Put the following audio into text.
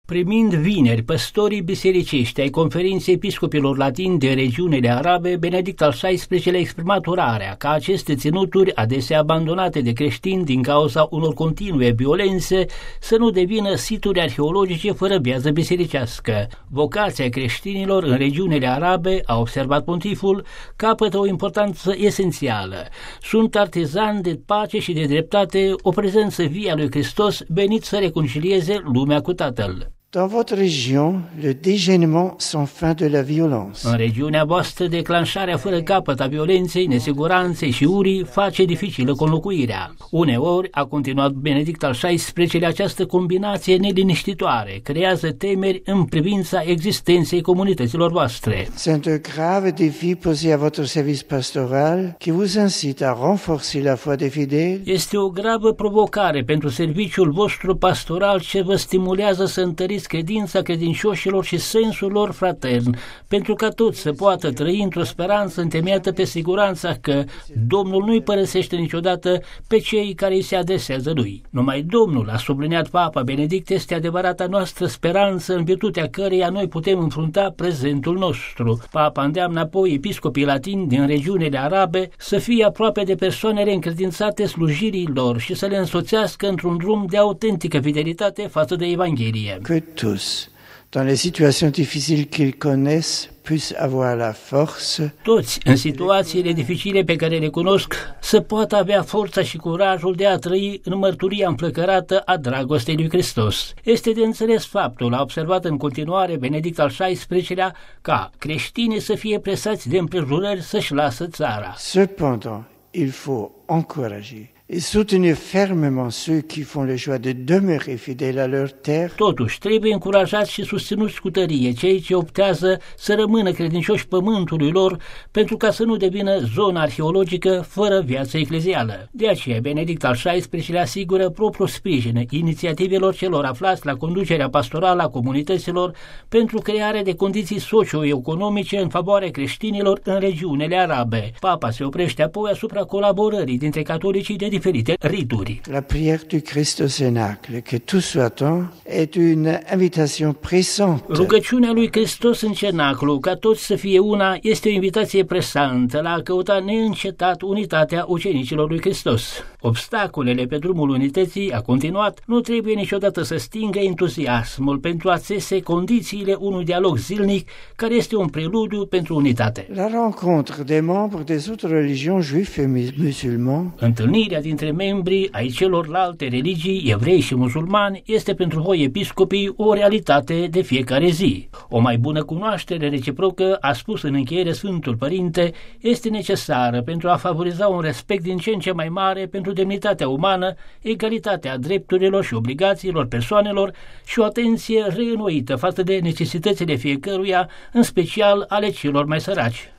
Primind vineri păstorii bisericești ai Conferinței Episcopilor Latini de regiunile arabe, Benedict al XVI-lea a exprimat urarea ca aceste ținuturi, adesea abandonate de creștini din cauza unor continue violențe, să nu devină situri arheologice fără viață bisericească. Vocația creștinilor în regiunile arabe, a observat pontiful, capătă o importanță esențială. Sunt artizani de pace și de dreptate, o prezență vie a lui Hristos venit să reconcilieze lumea cu Tatăl. Dans votre région, le dégénément sans fin de la violence. În regiunea voastră, declanșarea fără capăt a violenței, nesiguranței și urii face dificilă conlocuirea. Uneori, a continuat Benedict al XVI-lea, această combinație neliniștitoare creează temeri în privința existenței comunităților voastre. C'est un grave défi posé à votre service pastoral qui vous incite à renforcer la foi des fidèles. Este o gravă provocare pentru serviciul vostru pastoral ce vă stimulează să întăriți credința credincioșilor și sensul lor fratern, pentru ca toți să poată trăi într-o speranță întemeiată pe siguranța că Domnul nu-i părăsește niciodată pe cei care îi se adresează lui. Numai Domnul, a subliniat Papa Benedict, este adevărata noastră speranță în virtutea căreia noi putem înfrunta prezentul nostru. Papa îndeamnă apoi episcopii latini din regiunile arabe să fie aproape de persoanele încredințate slujirii lor și să le însoțească într-un drum de autentică fidelitate față de Evanghelie. Tous, dans les situations difficiles qu'ils connaissent, puissent avoir la force. Toți, în situațiile dificile pe care le cunosc, să poată avea forța și curajul de a trăi în mărturia înflăcărată a dragostei lui Hristos. Este de înțeles faptul, a observat în continuare Benedict al XVI-lea, ca creștinii să fie presați de împrejurări să-și lasă țara. Cependant, il faut encourager et soutenir fermement ceux qui font le choix de demeurer fidèles à leur terre. Totuși, trebuie încurajați și susținuți cu tărie cei ce optează să rămână credincioși pământului lor, pentru ca să nu devină zonă arheologică fără viață eclezială. De aceea, Benedict al XVI-lea asigură propriul sprijin inițiativelor celor aflați la conducerea pastorală a comunităților pentru crearea de condiții socio-economice în favoarea creștinilor în regiunile arabe. Papa se oprește apoi asupra colaborării dintre catolicii de diferite rituri. La prière du Christ au Cénacle, que tout soit un, est une invitation pressante. Rugăciunea lui Hristos în cenaclu, ca toți să fie una, este o invitație presantă la a căuta neîncetat unitatea ucenicilor lui Hristos. Obstacolele pe drumul unității, a continuat, nu trebuie niciodată să stingă entuziasmul pentru a țese condițiile unui dialog zilnic care este un preludiu pentru unitate. La rencontre des membres des autres religions juifs et musulmans. Întâlnirea dintre membrii ai celorlalte religii, evrei și musulmani, este pentru voi episcopii o realitate de fiecare zi. O mai bună cunoaștere reciprocă, a spus în încheiere Sfântul Părinte, este necesară pentru a favoriza un respect din ce în ce mai mare pentru demnitatea umană, egalitatea drepturilor și obligațiilor persoanelor și o atenție reînnoită față de necesitățile fiecăruia, în special ale celor mai săraci.